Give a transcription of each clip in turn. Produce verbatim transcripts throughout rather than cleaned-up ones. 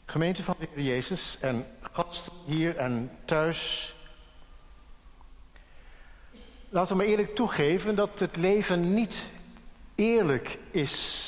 Gemeente van de Heer Jezus en gasten hier en thuis. Laten we maar eerlijk toegeven dat het leven niet eerlijk is.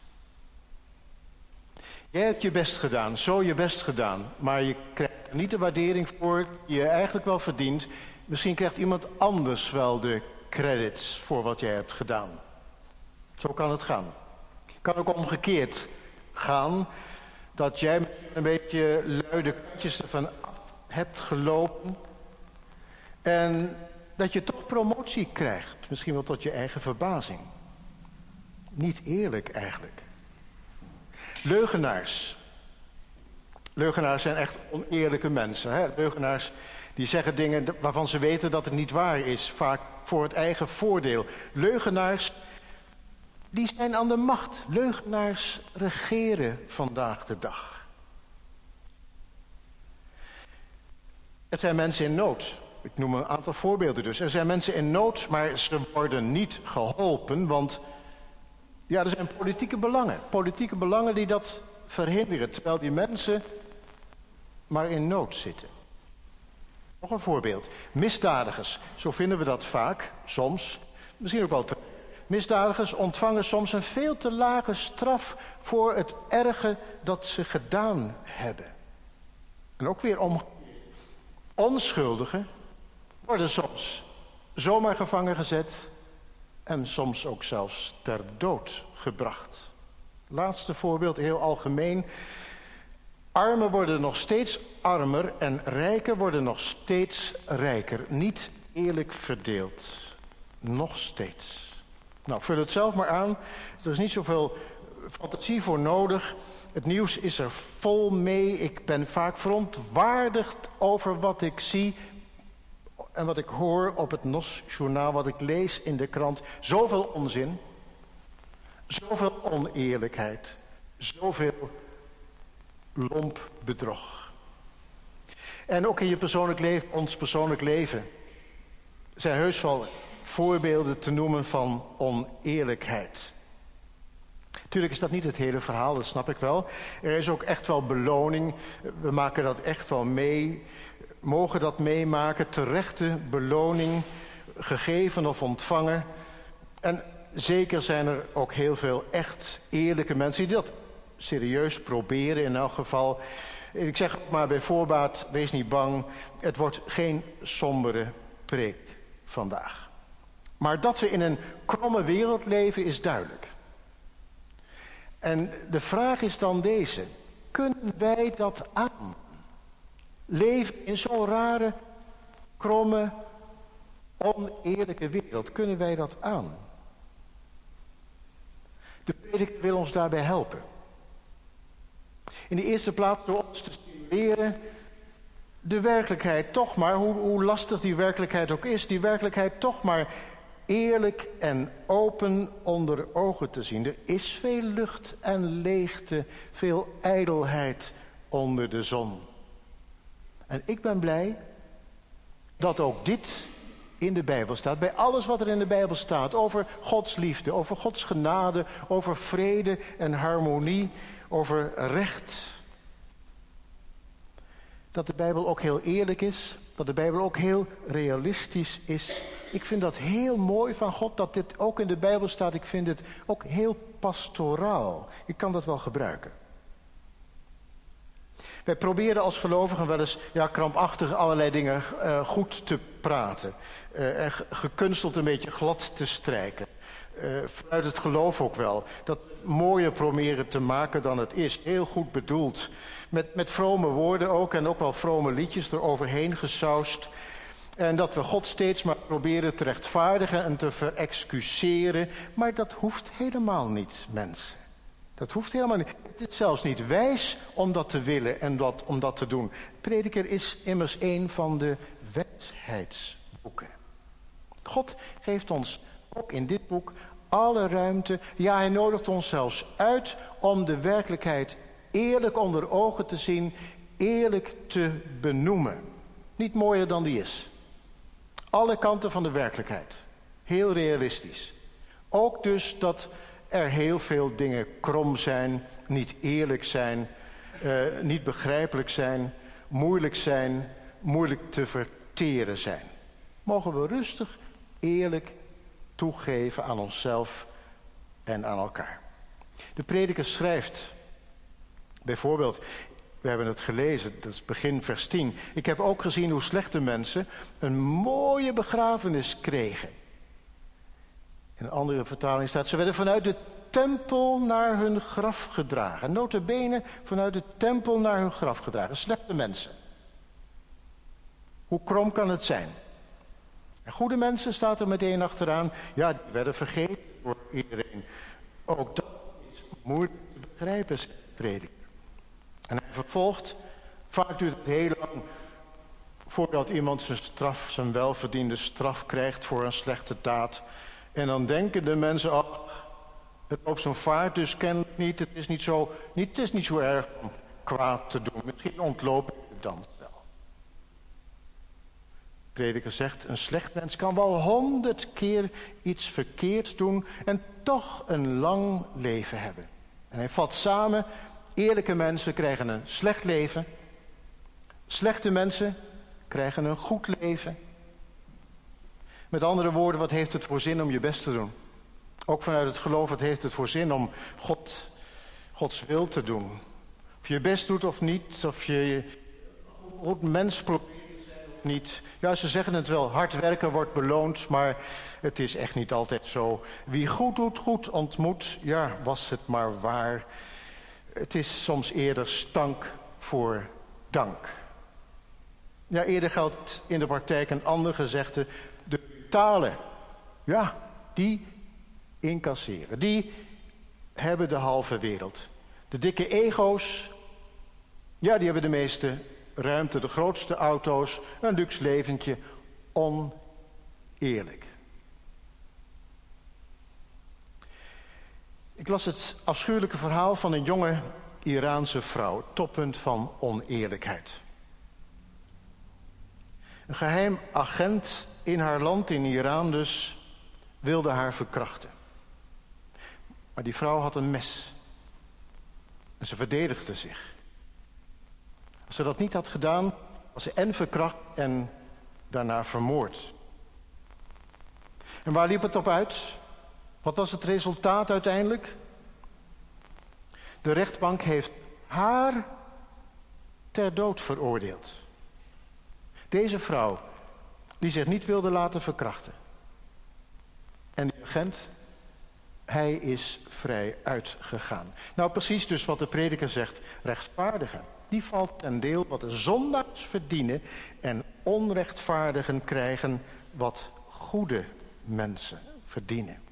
Jij hebt je best gedaan, zo je best gedaan, maar je krijgt er niet de waardering voor die je eigenlijk wel verdient. Misschien krijgt iemand anders wel de credits voor wat jij hebt gedaan. Zo kan het gaan. Het kan ook omgekeerd gaan, dat jij met een beetje luide kantjes ervan af hebt gelopen en dat je toch promotie krijgt, misschien wel tot je eigen verbazing. Niet eerlijk eigenlijk. Leugenaars. Leugenaars zijn echt oneerlijke mensen. Hè? Leugenaars die zeggen dingen waarvan ze weten dat het niet waar is. Vaak voor het eigen voordeel. Leugenaars die zijn aan de macht. Leugenaars regeren vandaag de dag. Het zijn mensen in nood. Ik noem een aantal voorbeelden dus. Er zijn mensen in nood, maar ze worden niet geholpen, want ja, er zijn politieke belangen. Politieke belangen die dat verhinderen, terwijl die mensen maar in nood zitten. Nog een voorbeeld. Misdadigers. Zo vinden we dat vaak, soms. Misschien ook wel te. Misdadigers ontvangen soms een veel te lage straf voor het erge dat ze gedaan hebben. En ook weer om onschuldigen worden soms zomaar gevangen gezet en soms ook zelfs ter dood gebracht. Laatste voorbeeld, heel algemeen. Armen worden nog steeds armer en rijken worden nog steeds rijker. Niet eerlijk verdeeld. Nog steeds. Nou, vul het zelf maar aan. Er is niet zoveel fantasie voor nodig. Het nieuws is er vol mee. Ik ben vaak verontwaardigd over wat ik zie en wat ik hoor op het N O S-journaal, wat ik lees in de krant. Zoveel onzin, zoveel oneerlijkheid, zoveel lomp bedrog. En ook in je persoonlijk leven, ons persoonlijk leven, zijn heus wel voorbeelden te noemen van oneerlijkheid. Natuurlijk is dat niet het hele verhaal, dat snap ik wel. Er is ook echt wel beloning. We maken dat echt wel mee. Mogen dat meemaken. Terechte beloning. Gegeven of ontvangen. En zeker zijn er ook heel veel echt eerlijke mensen die dat serieus proberen in elk geval. Ik zeg maar bij voorbaat, wees niet bang. Het wordt geen sombere preek vandaag. Maar dat we in een kromme wereld leven is duidelijk. En de vraag is dan deze. Kunnen wij dat aan? Leven in zo'n rare, kromme, oneerlijke wereld. Kunnen wij dat aan? De prediker wil ons daarbij helpen. In de eerste plaats door ons te stimuleren de werkelijkheid toch maar, hoe, hoe lastig die werkelijkheid ook is, die werkelijkheid toch maar eerlijk en open onder ogen te zien. Er is veel lucht en leegte, veel ijdelheid onder de zon. En ik ben blij dat ook dit in de Bijbel staat. Bij alles wat er in de Bijbel staat over Gods liefde, over Gods genade, over vrede en harmonie, over recht. Dat de Bijbel ook heel eerlijk is, dat de Bijbel ook heel realistisch is. Ik vind dat heel mooi van God dat dit ook in de Bijbel staat. Ik vind het ook heel pastoraal. Ik kan dat wel gebruiken. Wij proberen als gelovigen wel eens ja, krampachtig allerlei dingen uh, goed te praten. Uh, en gekunsteld een beetje glad te strijken. Uh, vanuit het geloof ook wel. Dat mooier proberen te maken dan het is. Heel goed bedoeld. Met, met vrome woorden ook en ook wel vrome liedjes eroverheen gesausd. En dat we God steeds maar proberen te rechtvaardigen en te verexcuseren. Maar dat hoeft helemaal niet, mensen. Dat hoeft helemaal niet. Het is zelfs niet wijs om dat te willen en dat, om dat te doen. Prediker is immers een van de wijsheidsboeken. God geeft ons ook in dit boek alle ruimte. Ja, hij nodigt ons zelfs uit om de werkelijkheid eerlijk onder ogen te zien, eerlijk te benoemen. Niet mooier dan die is. Alle kanten van de werkelijkheid. Heel realistisch. Ook dus dat er heel veel dingen krom zijn, niet eerlijk zijn. uh, niet begrijpelijk zijn, moeilijk zijn, moeilijk te verteren zijn. Mogen we rustig, eerlijk toegeven aan onszelf en aan elkaar. De prediker schrijft, bijvoorbeeld, we hebben het gelezen, dat is begin vers tien. Ik heb ook gezien hoe slechte mensen een mooie begrafenis kregen. In een andere vertaling staat, ze werden vanuit de tempel naar hun graf gedragen. Nota bene, vanuit de tempel naar hun graf gedragen. Slechte mensen. Hoe krom kan het zijn? En goede mensen staat er meteen achteraan. Ja, die werden vergeten door iedereen. Ook dat is moeilijk te begrijpen, zegt de prediker. En hij vervolgt, vaak duurt het heel lang voordat iemand zijn straf, zijn welverdiende straf krijgt voor een slechte daad. En dan denken de mensen, oh, het loopt zo'n vaart dus kennelijk niet. Het is niet zo, niet, het is niet zo erg om kwaad te doen. Misschien ontloop ik het dan wel. De prediker zegt, een slecht mens kan wel honderd keer iets verkeerd doen en toch een lang leven hebben. En hij vat samen, eerlijke mensen krijgen een slecht leven. Slechte mensen krijgen een goed leven. Met andere woorden, wat heeft het voor zin om je best te doen? Ook vanuit het geloof, wat heeft het voor zin om God, Gods wil te doen? Of je je best doet of niet, of je goed mens probeert te zijn of niet. Ja, ze zeggen het wel, hard werken wordt beloond, maar het is echt niet altijd zo. Wie goed doet, goed ontmoet, ja, was het maar waar. Het is soms eerder stank voor dank. Ja, eerder geldt in de praktijk een ander gezegde, de brutalen, ja, die incasseren. Die hebben de halve wereld. De dikke ego's, ja, die hebben de meeste ruimte, de grootste auto's, een luxe leventje, oneerlijk. Ik las het afschuwelijke verhaal van een jonge Iraanse vrouw, toppunt van oneerlijkheid. Een geheim agent in haar land, in Iran dus, wilde haar verkrachten. Maar die vrouw had een mes. En ze verdedigde zich. Als ze dat niet had gedaan, was ze en verkracht en daarna vermoord. En waar liep het op uit? Wat was het resultaat uiteindelijk? De rechtbank heeft haar ter dood veroordeeld. Deze vrouw, die zich niet wilde laten verkrachten. En die agent, hij is vrij uitgegaan. Nou, precies dus wat de prediker zegt, rechtvaardigen. Die valt ten deel wat de zondaars verdienen en onrechtvaardigen krijgen wat goede mensen verdienen.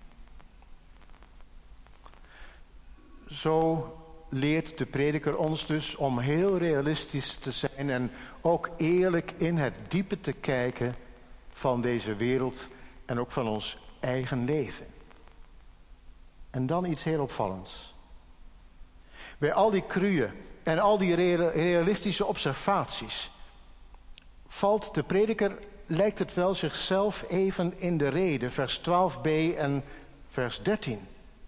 Zo leert de prediker ons dus om heel realistisch te zijn en ook eerlijk in het diepe te kijken van deze wereld en ook van ons eigen leven. En dan iets heel opvallends. Bij al die cruë en al die realistische observaties valt de prediker, lijkt het wel, zichzelf even in de rede, vers twaalf b en vers dertien.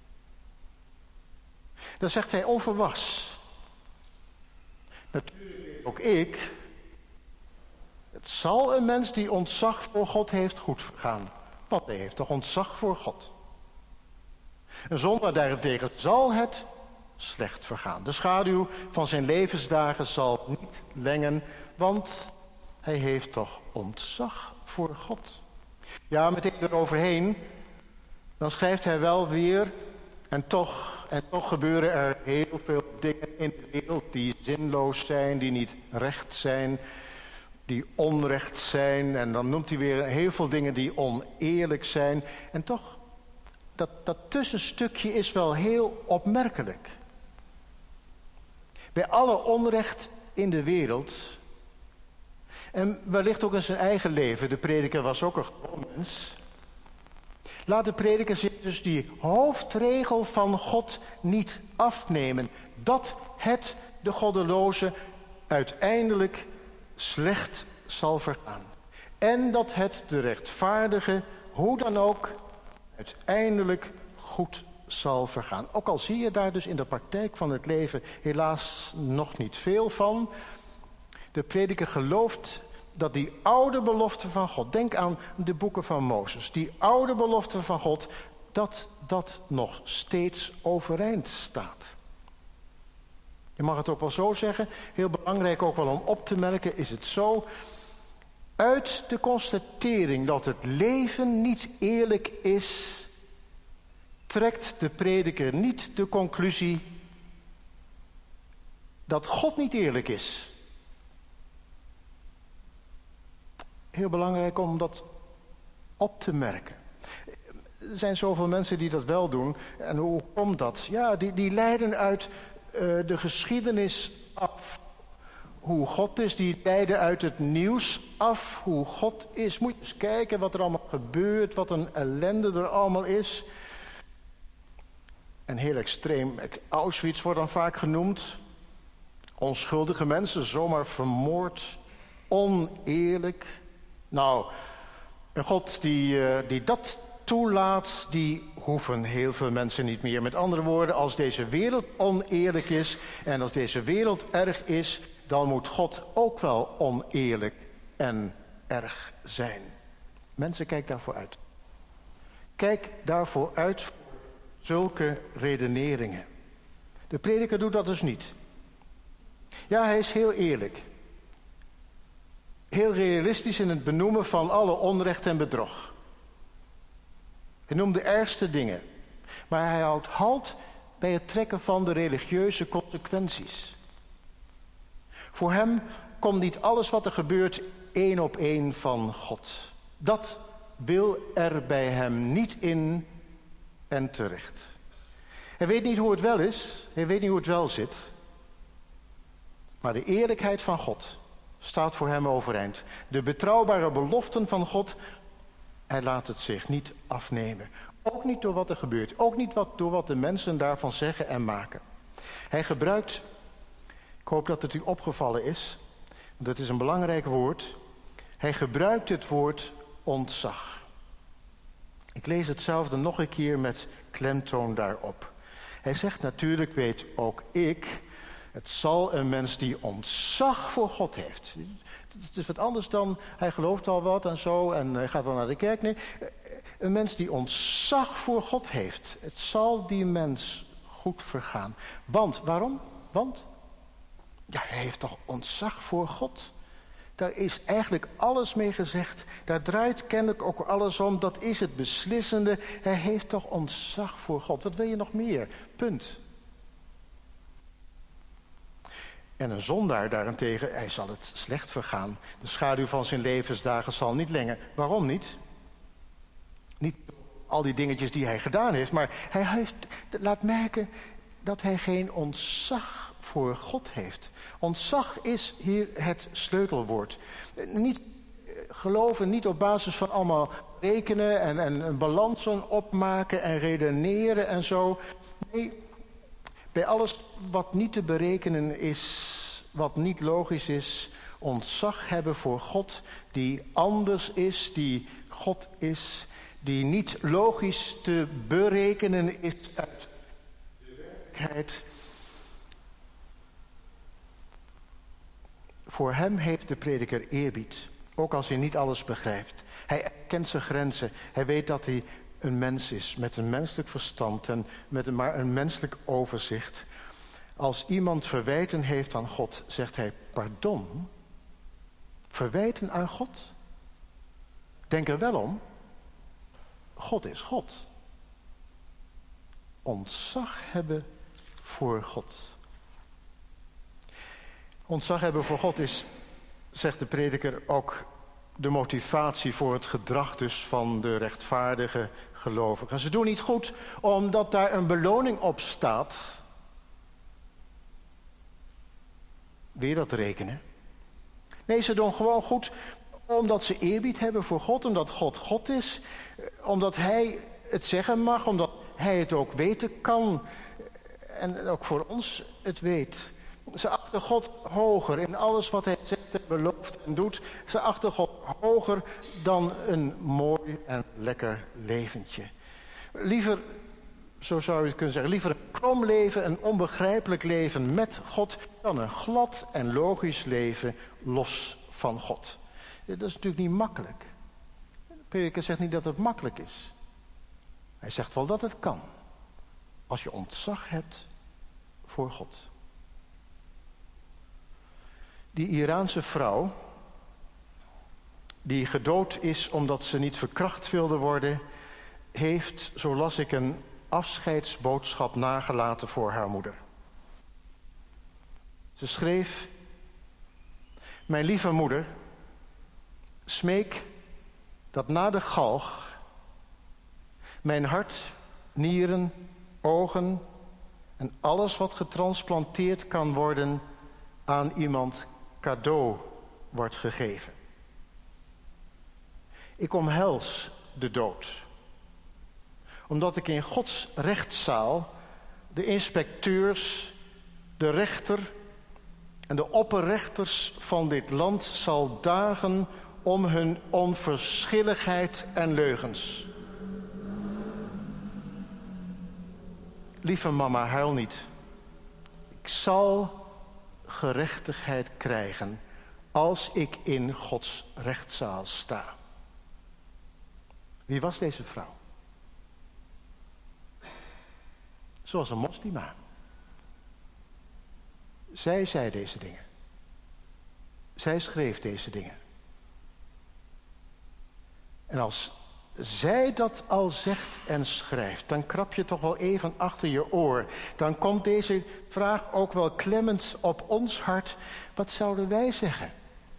Dan zegt hij onverwachts. Natuurlijk ook ik. Het zal een mens die ontzag voor God heeft goed vergaan. Want hij heeft toch ontzag voor God. Een zondaar daarentegen zal het slecht vergaan. De schaduw van zijn levensdagen zal niet lengen, want hij heeft toch ontzag voor God. Ja, meteen eroverheen, dan schrijft hij wel weer, en toch, en toch gebeuren er heel veel dingen in de wereld die zinloos zijn, die niet recht zijn, die onrecht zijn. En dan noemt hij weer heel veel dingen die oneerlijk zijn. En toch, dat, dat tussenstukje is wel heel opmerkelijk. Bij alle onrecht in de wereld, en wellicht ook in zijn eigen leven, de prediker was ook een gewoon mens, laat de prediker zich dus die hoofdregel van God niet afnemen. Dat het de goddeloze uiteindelijk slecht zal vergaan. En dat het de rechtvaardige, hoe dan ook, uiteindelijk goed zal vergaan. Ook al zie je daar dus in de praktijk van het leven helaas nog niet veel van. De prediker gelooft dat die oude belofte van God, denk aan de boeken van Mozes, die oude belofte van God, dat dat nog steeds overeind staat. Je mag het ook wel zo zeggen, heel belangrijk ook wel om op te merken, is het zo, uit de constatering dat het leven niet eerlijk is, trekt de prediker niet de conclusie dat God niet eerlijk is. Heel belangrijk om dat op te merken. Er zijn zoveel mensen die dat wel doen. En hoe komt dat? Ja, die, die leiden uit uh, de geschiedenis af. Hoe God is, die leiden uit het nieuws af. Hoe God is. Moet je eens kijken wat er allemaal gebeurt. Wat een ellende er allemaal is. En heel extreem. Auschwitz wordt dan vaak genoemd. Onschuldige mensen zomaar vermoord. Oneerlijk. Nou, een God die, uh, die dat toelaat, die hoeven heel veel mensen niet meer. Met andere woorden, als deze wereld oneerlijk is en als deze wereld erg is, dan moet God ook wel oneerlijk en erg zijn. Mensen, kijk daarvoor uit. Kijk daarvoor uit voor zulke redeneringen. De prediker doet dat dus niet. Ja, hij is heel eerlijk. Heel realistisch in het benoemen van alle onrecht en bedrog. Hij noemt de ergste dingen. Maar hij houdt halt bij het trekken van de religieuze consequenties. Voor hem komt niet alles wat er gebeurt één op één van God. Dat wil er bij hem niet in en terecht. Hij weet niet hoe het wel is. Hij weet niet hoe het wel zit. Maar de eerlijkheid van God staat voor hem overeind. De betrouwbare beloften van God, hij laat het zich niet afnemen. Ook niet door wat er gebeurt. Ook niet wat, door wat de mensen daarvan zeggen en maken. Hij gebruikt, ik hoop dat het u opgevallen is, want het is een belangrijk woord. Hij gebruikt het woord ontzag. Ik lees hetzelfde nog een keer met klemtoon daarop. Hij zegt natuurlijk, weet ook ik, het zal een mens die ontzag voor God heeft. Het is wat anders dan, hij gelooft al wat en zo en hij gaat wel naar de kerk. Nee, een mens die ontzag voor God heeft. Het zal die mens goed vergaan. Want, waarom? Want, ja, hij heeft toch ontzag voor God? Daar is eigenlijk alles mee gezegd. Daar draait kennelijk ook alles om. Dat is het beslissende. Hij heeft toch ontzag voor God. Wat wil je nog meer? Punt. En een zondaar daarentegen, hij zal het slecht vergaan. De schaduw van zijn levensdagen zal niet langer. Waarom niet? Niet al die dingetjes die hij gedaan heeft, maar hij heeft, laat merken dat hij geen ontzag voor God heeft. Ontzag is hier het sleutelwoord. Niet geloven, niet op basis van allemaal rekenen en, en, en balansen opmaken en redeneren en zo. Nee, bij alles wat niet te berekenen is, wat niet logisch is, ontzag hebben voor God die anders is, die God is, die niet logisch te berekenen is uit de werkelijkheid. Voor hem heeft de prediker eerbied, ook als hij niet alles begrijpt. Hij kent zijn grenzen, hij weet dat hij een mens is met een menselijk verstand en met een, maar een menselijk overzicht. Als iemand verwijten heeft aan God, zegt hij pardon. Verwijten aan God? Denk er wel om. God is God. Ontzag hebben voor God. Ontzag hebben voor God is, zegt de prediker, ook de motivatie voor het gedrag dus van de rechtvaardige gelovigen. Ze doen niet goed omdat daar een beloning op staat. Weer dat rekenen. Nee, ze doen gewoon goed omdat ze eerbied hebben voor God, omdat God God is, omdat Hij het zeggen mag, omdat Hij het ook weten kan en ook voor ons het weet. Ze achten God hoger in alles wat Hij zegt en belooft en doet. Ze achten God hoger dan een mooi en lekker leventje. Liever Zo zou je het kunnen zeggen. Liever een krom leven, een onbegrijpelijk leven met God, dan een glad en logisch leven los van God. Dat is natuurlijk niet makkelijk. De prediker zegt niet dat het makkelijk is. Hij zegt wel dat het kan. Als je ontzag hebt voor God. Die Iraanse vrouw, die gedood is omdat ze niet verkracht wilde worden, heeft, zo las ik, een afscheidsboodschap nagelaten voor haar moeder. Ze schreef: mijn lieve moeder, smeek dat na de galg mijn hart, nieren, ogen en alles wat getransplanteerd kan worden aan iemand cadeau wordt gegeven. Ik omhels de dood, omdat ik in Gods rechtszaal de inspecteurs, de rechter en de opperrechters van dit land zal dagen om hun onverschilligheid en leugens. Lieve mama, huil niet. Ik zal gerechtigheid krijgen als ik in Gods rechtszaal sta. Wie was deze vrouw? Ze was een moslima. Zij zei deze dingen. Zij schreef deze dingen. En als zij dat al zegt en schrijft, dan krap je toch wel even achter je oor. Dan komt deze vraag ook wel klemmend op ons hart. Wat zouden wij zeggen?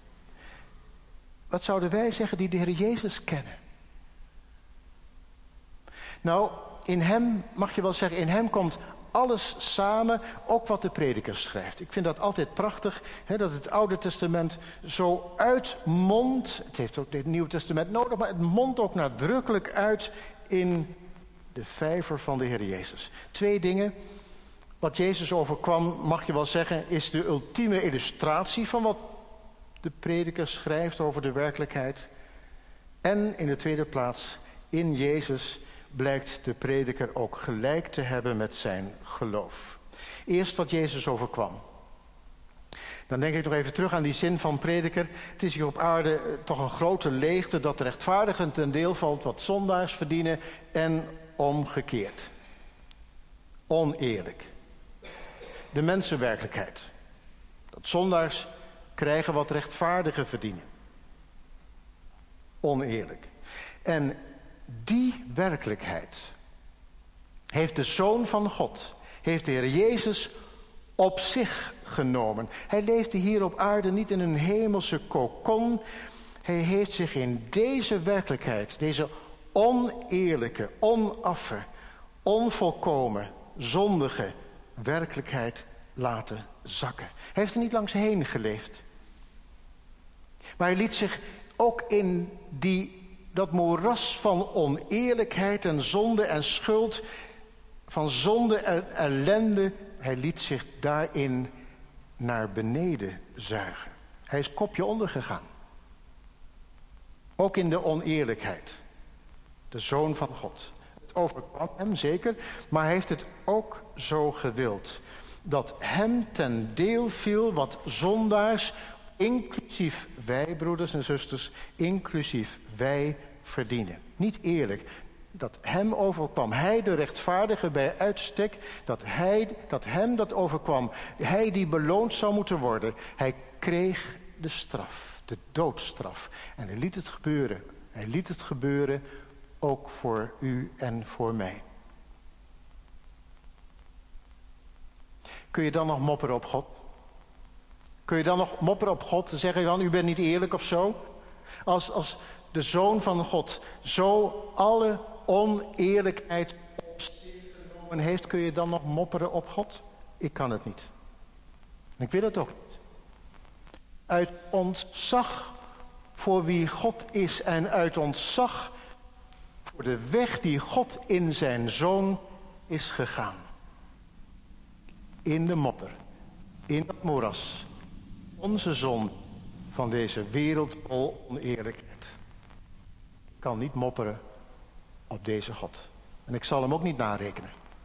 Wat zouden wij zeggen die de Heer Jezus kennen? Nou, in hem, mag je wel zeggen, in hem komt alles samen, ook wat de prediker schrijft. Ik vind dat altijd prachtig, hè, dat het Oude Testament zo uitmondt. Het heeft ook het Nieuwe Testament nodig, maar het mondt ook nadrukkelijk uit in de vijver van de Heer Jezus. Twee dingen. Wat Jezus overkwam, mag je wel zeggen, is de ultieme illustratie van wat de prediker schrijft over de werkelijkheid. En in de tweede plaats, in Jezus blijkt de prediker ook gelijk te hebben met zijn geloof. Eerst wat Jezus overkwam. Dan denk ik nog even terug aan die zin van prediker. Het is hier op aarde toch een grote leegte dat de rechtvaardigen ten deel valt wat zondaars verdienen en omgekeerd. Oneerlijk. De mensenwerkelijkheid. Dat zondaars krijgen wat rechtvaardigen verdienen. Oneerlijk. En die werkelijkheid heeft de Zoon van God, heeft de Heer Jezus op zich genomen. Hij leefde hier op aarde niet in een hemelse kokon. Hij heeft zich in deze werkelijkheid, deze oneerlijke, onaffe, onvolkomen, zondige werkelijkheid laten zakken. Hij heeft er niet langs heen geleefd. Maar hij liet zich ook in die dat moeras van oneerlijkheid en zonde en schuld, van zonde en ellende, hij liet zich daarin naar beneden zuigen. Hij is kopje onder gegaan. Ook in de oneerlijkheid. De Zoon van God. Het overkwam hem zeker, maar hij heeft het ook zo gewild. Dat hem ten deel viel wat zondaars, inclusief wij, broeders en zusters, inclusief wij verdienen. Niet eerlijk. Dat hem overkwam. Hij de rechtvaardige bij uitstek. Dat, hij, dat hem dat overkwam. Hij die beloond zou moeten worden. Hij kreeg de straf. De doodstraf. En hij liet het gebeuren. Hij liet het gebeuren ook voor u en voor mij. Kun je dan nog mopperen op God? Kun je dan nog mopperen op God en zeggen dan, u bent niet eerlijk of zo? Als, als de Zoon van God zo alle oneerlijkheid op zich genomen heeft, kun je dan nog mopperen op God? Ik kan het niet. En ik wil het ook niet. Uit ontzag voor wie God is en uit ontzag voor de weg die God in zijn Zoon is gegaan. In de modder, in dat moeras, onze zon van deze wereld vol oneerlijkheid. Ik kan niet mopperen op deze God. En ik zal hem ook niet narekenen.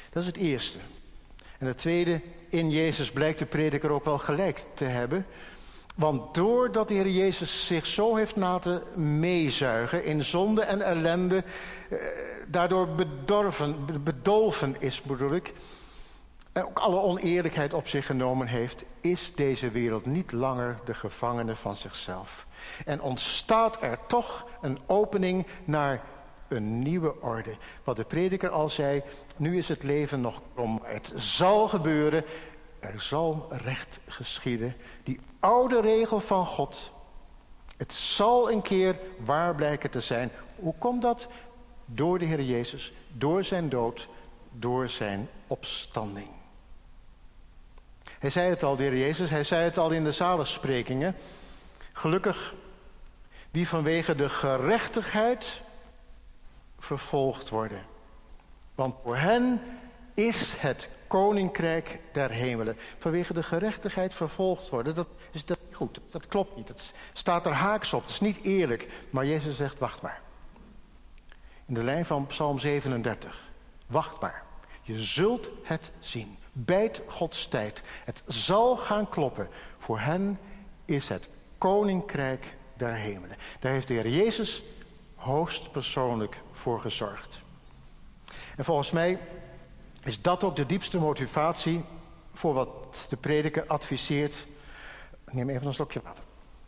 Dat is het eerste. En het tweede, in Jezus blijkt de prediker ook wel gelijk te hebben. Want doordat de Heer Jezus zich zo heeft laten meezuigen in zonde en ellende, eh, daardoor bedorven, bedolven is, bedoel ik, en ook alle oneerlijkheid op zich genomen heeft, is deze wereld niet langer de gevangene van zichzelf. En ontstaat er toch een opening naar een nieuwe orde. Wat de prediker al zei, nu is het leven nog krom. Het zal gebeuren, er zal recht geschieden. Die oude regel van God, het zal een keer waar blijken te zijn. Hoe komt dat? Door de Heer Jezus, door zijn dood, door zijn opstanding. Hij zei het al, de Heer Jezus, hij zei het al in de zaligsprekingen. Gelukkig wie vanwege de gerechtigheid vervolgd worden. Want voor hen is het koninkrijk der hemelen. Vanwege de gerechtigheid vervolgd worden, dat is dat niet goed. Dat klopt niet. Dat staat er haaks op. Dat is niet eerlijk. Maar Jezus zegt, wacht maar. In de lijn van Psalm zevenendertig. Wacht maar. Je zult het zien. Bijt Gods tijd. Het zal gaan kloppen. Voor hen is het koninkrijk der hemelen. Daar heeft de Heer Jezus hoogstpersoonlijk voor gezorgd. En volgens mij is dat ook de diepste motivatie voor wat de prediker adviseert. Ik neem even een slokje water.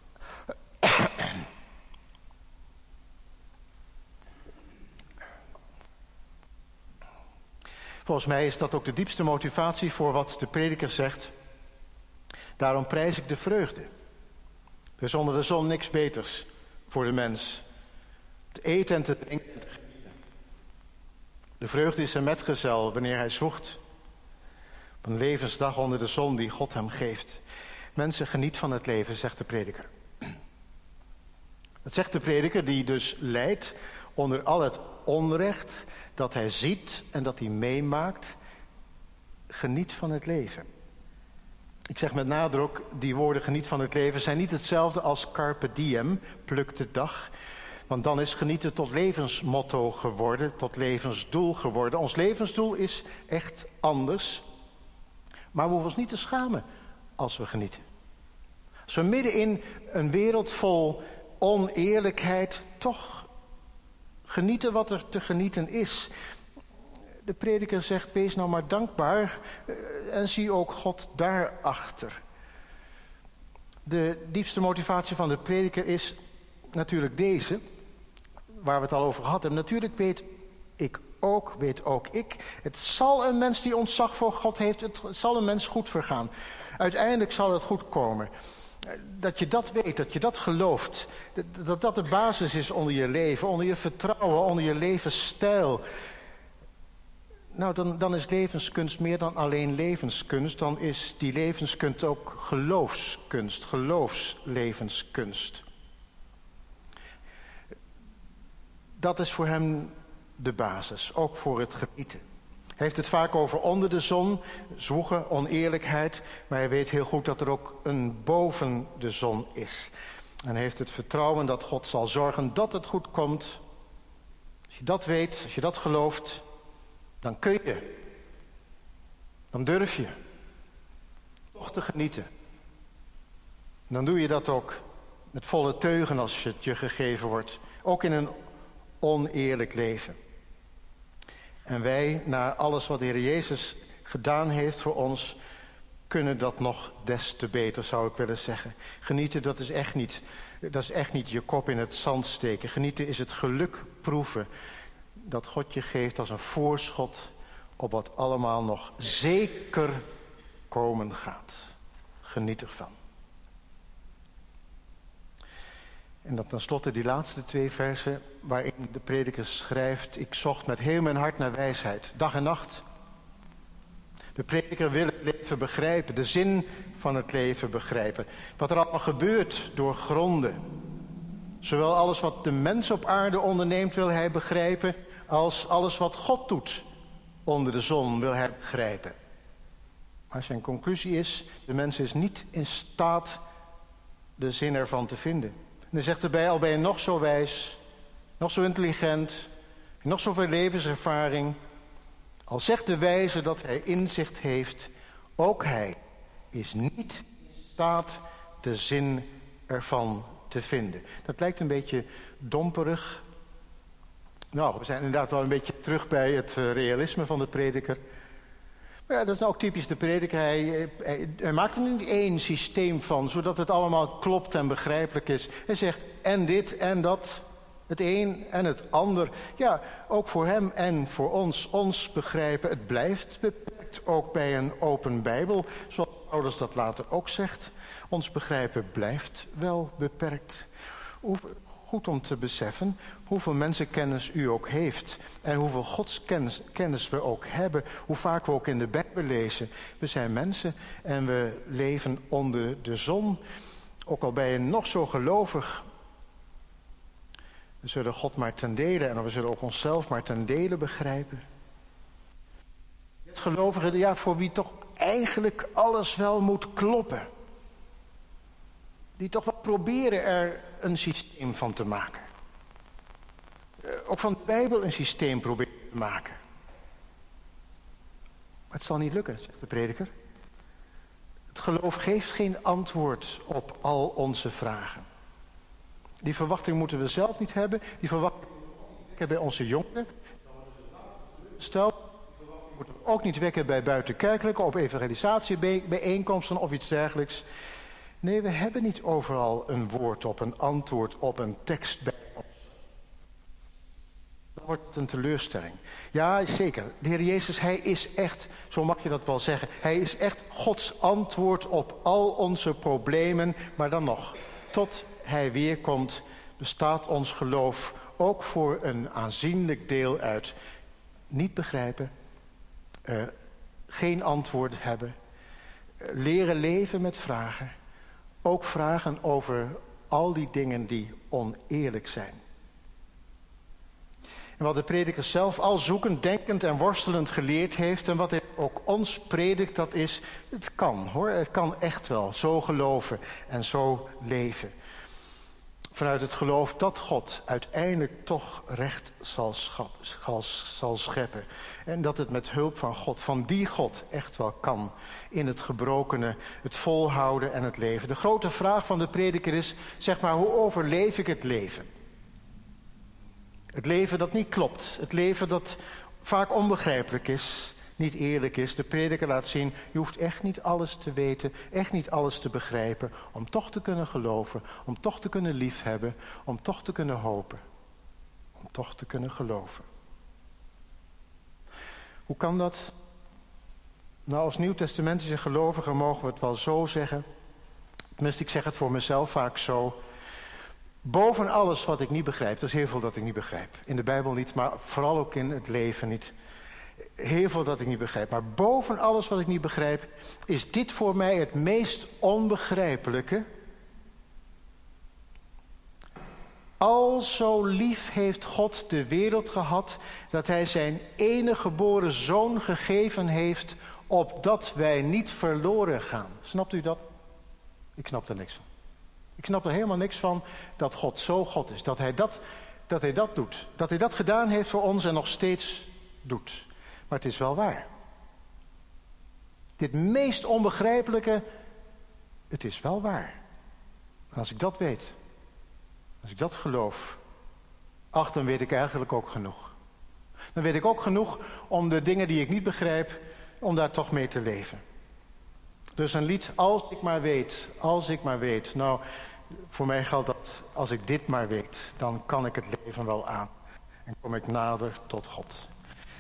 Volgens mij is dat ook de diepste motivatie voor wat de prediker zegt. Daarom prijs ik de vreugde. Er is onder de zon niks beters voor de mens. Te eten en te drinken en te genieten. De vreugde is een metgezel wanneer hij zwoegt. Op een levensdag onder de zon die God hem geeft. Mensen, geniet van het leven, zegt de prediker. Dat zegt de prediker die dus lijdt onder al het onrecht dat hij ziet en dat hij meemaakt. Geniet van het leven. Ik zeg met nadruk, die woorden geniet van het leven zijn niet hetzelfde als carpe diem, pluk de dag. Want dan is genieten tot levensmotto geworden, tot levensdoel geworden. Ons levensdoel is echt anders. Maar we hoeven ons niet te schamen als we genieten. Als we midden in een wereld vol oneerlijkheid toch genieten wat er te genieten is. De prediker zegt, wees nou maar dankbaar en zie ook God daarachter. De diepste motivatie van de prediker is natuurlijk deze, waar we het al over hadden. Natuurlijk weet ik ook, weet ook ik, het zal een mens die ontzag voor God heeft, het zal een mens goed vergaan. Uiteindelijk zal het goed komen. Dat je dat weet, dat je dat gelooft, dat dat de basis is onder je leven, onder je vertrouwen, onder je levensstijl. Nou, dan, dan is levenskunst meer dan alleen levenskunst. Dan is die levenskunst ook geloofskunst, geloofslevenskunst. Dat is voor hem de basis, ook voor het genieten. Hij heeft het vaak over onder de zon, zwoegen, oneerlijkheid. Maar hij weet heel goed dat er ook een boven de zon is. En hij heeft het vertrouwen dat God zal zorgen dat het goed komt. Als je dat weet, als je dat gelooft, dan kun je. Dan durf je. Toch te genieten. En dan doe je dat ook met volle teugen als het je gegeven wordt. Ook in een oneerlijk leven. En wij, na alles wat de Heer Jezus gedaan heeft voor ons, kunnen dat nog des te beter, zou ik willen zeggen. Genieten, dat is echt niet, dat is echt niet je kop in het zand steken. Genieten is het geluk proeven dat God je geeft als een voorschot op wat allemaal nog zeker komen gaat. Geniet ervan. En dan tenslotte die laatste twee versen waarin de prediker schrijft, ik zocht met heel mijn hart naar wijsheid, dag en nacht. De prediker wil het leven begrijpen, de zin van het leven begrijpen. Wat er allemaal gebeurt doorgronden. Zowel alles wat de mens op aarde onderneemt wil hij begrijpen, als alles wat God doet onder de zon wil hij begrijpen. Maar zijn conclusie is, de mens is niet in staat de zin ervan te vinden. En hij zegt erbij, al ben je nog zo wijs, nog zo intelligent, nog zoveel levenservaring. Al zegt de wijze dat hij inzicht heeft, ook hij is niet in staat de zin ervan te vinden. Dat lijkt een beetje domperig. Nou, we zijn inderdaad wel een beetje terug bij het realisme van de prediker. Maar ja, dat is nou ook typisch de prediker. Hij, hij, hij maakt er niet één systeem van, zodat het allemaal klopt en begrijpelijk is. Hij zegt en dit en dat, het een en het ander. Ja, ook voor hem en voor ons, ons begrijpen. Het blijft beperkt, ook bij een open Bijbel, zoals Paulus dat later ook zegt. Ons begrijpen blijft wel beperkt. Goed om te beseffen hoeveel mensenkennis u ook heeft. En hoeveel godskennis kennis we ook hebben. Hoe vaak we ook in de Bijbel lezen. We zijn mensen en we leven onder de zon. Ook al ben je nog zo gelovig. We zullen God maar ten dele en we zullen ook onszelf maar ten dele begrijpen. Het gelovige, ja, voor wie toch eigenlijk alles wel moet kloppen. Die toch wel proberen er een systeem van te maken. Uh, ook van de Bijbel een systeem proberen te maken. Maar het zal niet lukken, zegt de prediker. Het geloof geeft geen antwoord op al onze vragen. Die verwachting moeten we zelf niet hebben. Die verwachting moeten we bij onze jongeren. Stel, die verwachting moeten we ook niet wekken bij buitenkerkelijke, op evangelisatiebijeenkomsten of iets dergelijks. Nee, we hebben niet overal een woord op, een antwoord op, een tekst bij ons. Dan wordt het een teleurstelling. Ja, zeker. De Heer Jezus, hij is echt, zo mag je dat wel zeggen, hij is echt Gods antwoord op al onze problemen. Maar dan nog, tot hij weer komt, bestaat ons geloof ook voor een aanzienlijk deel uit niet begrijpen, uh, geen antwoord hebben, uh, leren leven met vragen. Ook vragen over al die dingen die oneerlijk zijn. En wat de prediker zelf al zoekend, denkend en worstelend geleerd heeft, en wat hij ook ons predikt, dat is, het kan hoor, het kan echt wel zo geloven en zo leven. Vanuit het geloof dat God uiteindelijk toch recht zal, schap, zal, zal scheppen. En dat het met hulp van God, van die God, echt wel kan. In het gebrokene, het volhouden en het leven. De grote vraag van de prediker is, zeg maar, hoe overleef ik het leven? Het leven dat niet klopt. Het leven dat vaak onbegrijpelijk is, niet eerlijk is. De prediker laat zien, je hoeft echt niet alles te weten, echt niet alles te begrijpen, om toch te kunnen geloven, om toch te kunnen liefhebben, om toch te kunnen hopen, om toch te kunnen geloven. Hoe kan dat? Nou, als nieuwtestamentische gelovigen mogen we het wel zo zeggen. Tenminste, ik zeg het voor mezelf vaak zo. Boven alles wat ik niet begrijp, er is heel veel dat ik niet begrijp. In de Bijbel niet, maar vooral ook in het leven niet. Heel veel dat ik niet begrijp. Maar boven alles wat ik niet begrijp, is dit voor mij het meest onbegrijpelijke. Al zo lief heeft God de wereld gehad, dat hij zijn enige geboren zoon gegeven heeft, opdat wij niet verloren gaan. Snapt u dat? Ik snap er niks van. Ik snap er helemaal niks van dat God zo God is. Dat hij dat, dat hij dat doet. Dat hij dat gedaan heeft voor ons en nog steeds doet. Maar het is wel waar. Dit meest onbegrijpelijke, het is wel waar. En als ik dat weet, als ik dat geloof, ach, dan weet ik eigenlijk ook genoeg. Dan weet ik ook genoeg om de dingen die ik niet begrijp, om daar toch mee te leven. Dus een lied, als ik maar weet, als ik maar weet. Nou, voor mij geldt dat, als ik dit maar weet, dan kan ik het leven wel aan. En kom ik nader tot God.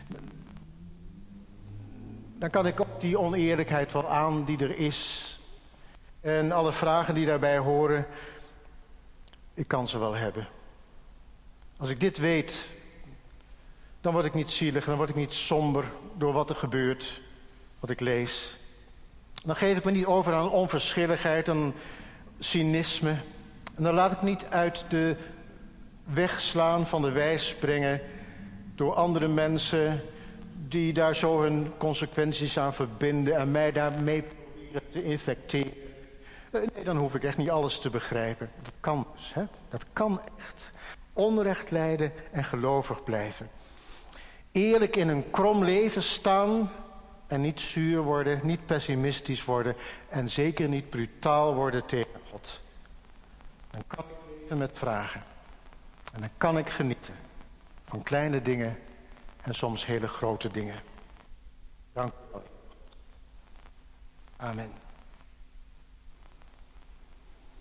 Dan kan ik ook die oneerlijkheid wel aan die er is. En alle vragen die daarbij horen, ik kan ze wel hebben. Als ik dit weet, dan word ik niet zielig, dan word ik niet somber door wat er gebeurt, wat ik lees. Dan geef ik me niet over aan onverschilligheid, aan cynisme. En dan laat ik niet uit de weg slaan van de wijs springen door andere mensen die daar zo hun consequenties aan verbinden en mij daarmee proberen te infecteren. Nee, dan hoef ik echt niet alles te begrijpen. Dat kan dus, hè? Dat kan echt. Onrecht lijden en gelovig blijven. eerlijk in een krom leven staan en niet zuur worden, niet pessimistisch worden en zeker niet brutaal worden tegen God. Dan kan ik leven met vragen. En dan kan ik genieten van kleine dingen en soms hele grote dingen. Dank u wel. Amen.